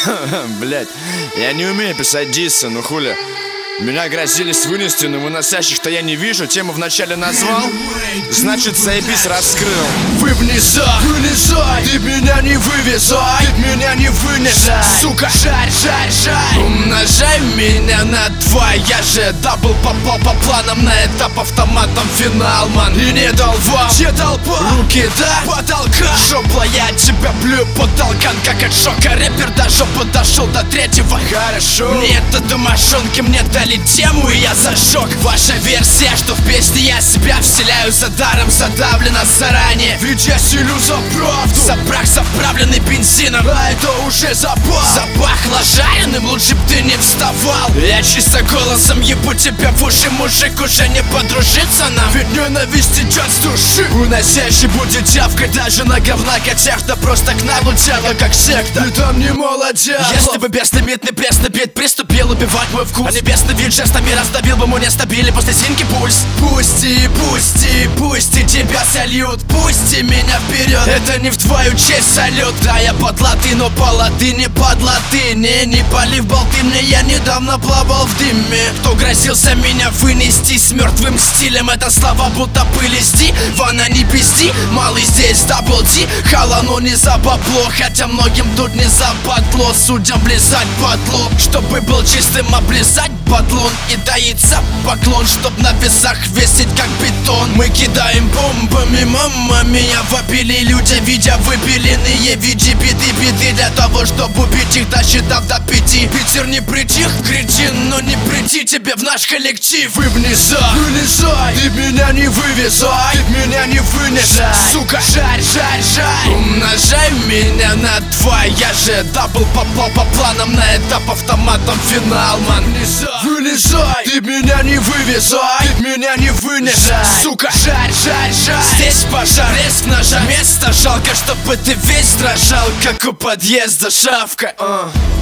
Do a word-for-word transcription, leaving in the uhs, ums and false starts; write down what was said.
Блять, я не умею писать диссы, ну хули. Меня грозились вынести, но выносящих-то я не вижу. Тему вначале назвал, значит заебись раскрыл. Вы вниза, вылезай, ты меня не вывезай, ты меня не вынесай, сука, жарь, жарь, жарь. Умножай меня на два, я же дабл попал по планам. На этап автоматом финал, ман, и не дал вам. Че толпа? Руки до потолка. Жопла, я тебя плюю под толкан, как от шока. Рэпер до жопы дошел до третьего. Хорошо. Мне это домашонки, мне дали тему, и я зажег. Ваша версия, что в песне я себя вселяю за даром, задавлена заранее. Ведь я селю за правду. Запрах заправленный бензином, а это уже запах. Запахло жареным, лучше б ты не вставал. Я чисто голосом ебу тебя в уши, мужик, уже не подружиться нам. Ведь ненависть идет с души. Уносящий будет тявкой даже на говна котях. Да просто к нам утяла, как секта. И там не молодец. Если бы безлимитный пресс на бит приступил убивать мой вкус, а небесный вид жестами раздавил бы мне стабильный после синки пульс. Пусти, пусти, пусти тебя сольют, пусти меня вперед. Это не в твою честь салют. Да, я под латы, но по латыни, под латыни. Не полив болты мне, я недавно плавал в дыме. Кто грозился меня вынести с мертвым стилем, это слова будто пыли сди. Вана не пизди, малый здесь дабл ди. Халану не за бабло, хотя многим тут не западло. Судьям близать подло, чтобы был чистым, облизать подлон и доится поклон, чтоб на весах весить как бетон. Мы кидаем бомбами, мама, меня вопили люди, видя выпиленные види беды, беды. Для того, чтобы убить их, досчитав до пяти. Питер не притих, кретин, но не прийти тебе в наш коллектив. Вы вниза, вылезай, ты меня не вывезай, ты меня не вынесай, сука, жарь, жарь, жарь. Умножай меня на два, я же дабл попал по планам. На этап автоматом финал, ман. Вниза, вылезай, ты меня не вывезай, ты меня не вынесай, сука, жарь, жарь, жарь. Здесь пожар, резк ножа, место жалко, чтобы ты весь дрожал, как у подъезда шавка. uh.